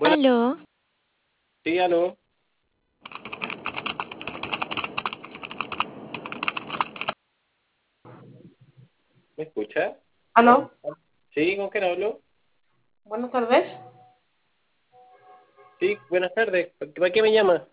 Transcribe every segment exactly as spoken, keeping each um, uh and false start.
Buenas, Aló, sí, aló. ¿Me escucha? Aló, Sí, ¿con quién hablo? buenas tardes. Sí, buenas tardes. ¿Para qué me llama?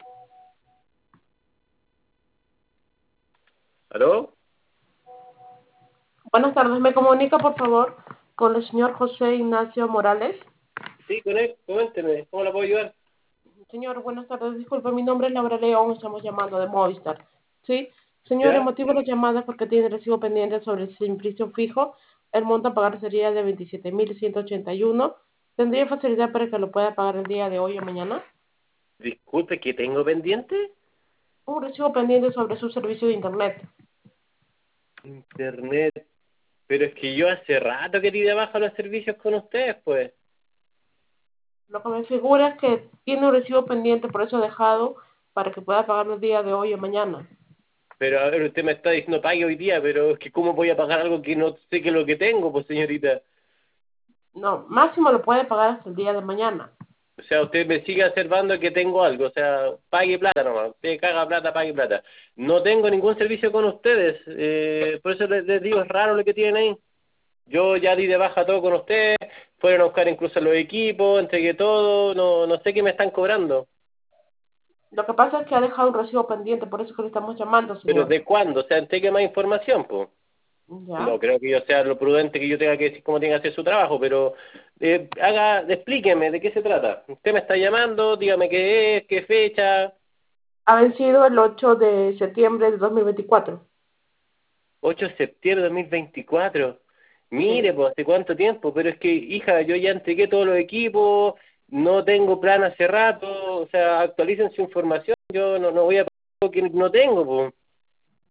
¿Aló? Buenas tardes, me comunica por favor con el señor José Ignacio Morales. Sí, con él, coménteme, ¿cómo la puedo ayudar? Señor, buenas tardes, disculpe, mi nombre es Laura León, estamos llamando de Movistar. Sí, señor, el ¿Ya? motivo de la llamada es porque tiene recibo pendiente sobre el simplicio fijo. El monto a pagar sería de veintisiete mil ciento ochenta y uno. ¿Tendría facilidad para que lo pueda pagar el día de hoy o mañana? Disculpe, ¿qué tengo pendiente? Un recibo pendiente sobre su servicio de internet. Internet. Pero es que yo hace rato que di de baja los servicios con ustedes, pues. Lo que me figura es que tiene un recibo pendiente, por eso ha dejado para que pueda pagarlo el día de hoy o mañana. Pero a ver, usted me está diciendo pague hoy día, pero es que ¿cómo voy a pagar algo que no sé qué es lo que tengo, pues señorita? No, máximo lo puede pagar hasta el día de mañana. O sea, usted me sigue observando que tengo algo, o sea, pague plata nomás, usted caga plata, pague plata. No tengo ningún servicio con ustedes, eh, por eso les, les digo, es raro lo que tienen ahí. Yo ya di de baja todo con ustedes, fueron a buscar incluso los equipos, entregué todo, no, no sé qué me están cobrando. Lo que pasa es que ha dejado un recibo pendiente, por eso es que le estamos llamando, Pero señor. ¿de cuándo? O sea, entregue más información, pues. ¿Ya? No creo que yo sea lo prudente que yo tenga que decir cómo tiene que hacer su trabajo, pero eh, haga, explíqueme de qué se trata. Usted me está llamando, dígame qué es, qué fecha. Ha vencido el ocho de septiembre de dos mil veinticuatro. ocho de septiembre de dos mil veinticuatro. Mire, Sí. pues, ¿hace cuánto tiempo? Pero es que, hija, yo ya entregué todos los equipos, no tengo plan hace rato, o sea, actualicen su información, yo no, no voy a pagar algo que no tengo, pues.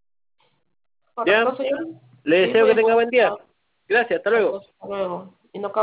¿Ya? ¿Correcto, señor? Le Sí, deseo voy que a tenga buen día. contestar. Gracias, hasta luego. Adiós, hasta luego. Y no